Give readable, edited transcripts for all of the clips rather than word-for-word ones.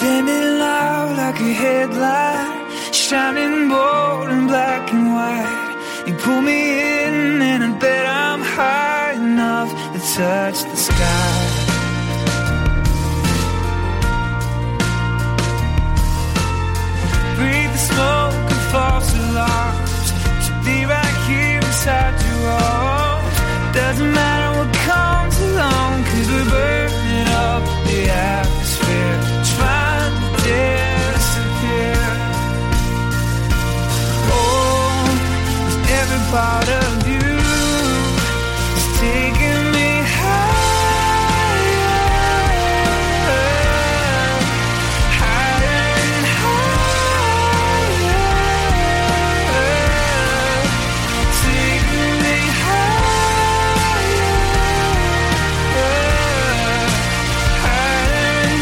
standing out like a headlight, shining bold in black and white. You pull me in and I bet I'm high enough to touch the sky. Breathe the smoke of false alarms, to be right here inside your arms. Doesn't matter what comes along, 'cause we're burning up the atmosphere, trying to disappear. Oh, every part of you is taking me higher, higher and higher, taking me higher, higher and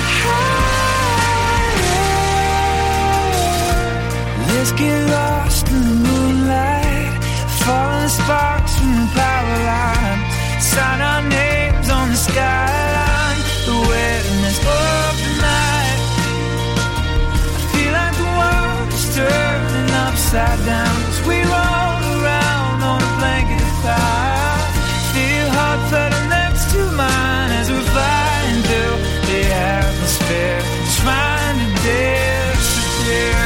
higher. Let's get lost in the moonlight, falling sparks from the power line, sign our names on the skyline, the wetness of the night. I feel like the world is turning upside down as we roll around on a blanket of fire. Feel hot flutter next to mine as we're flying through the atmosphere, trying to disappear.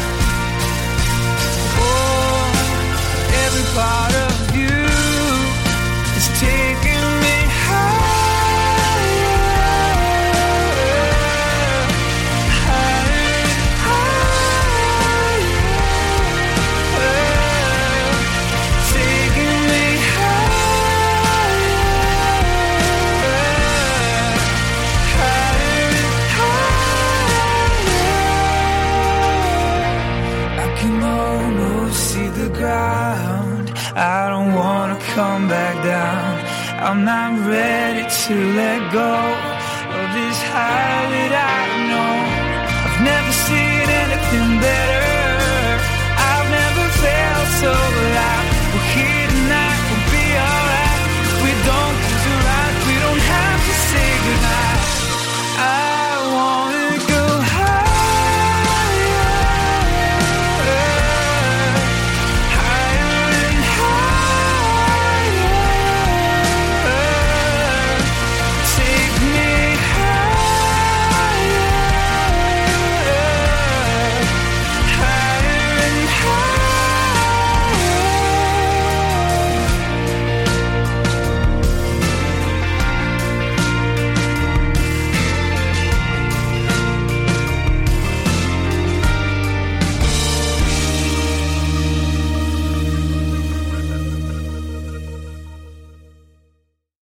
Every part of you is taking me higher, higher, higher, taking me higher, higher, higher. I can almost see the ground, I don't wanna come back down. I'm not ready to let go of this high.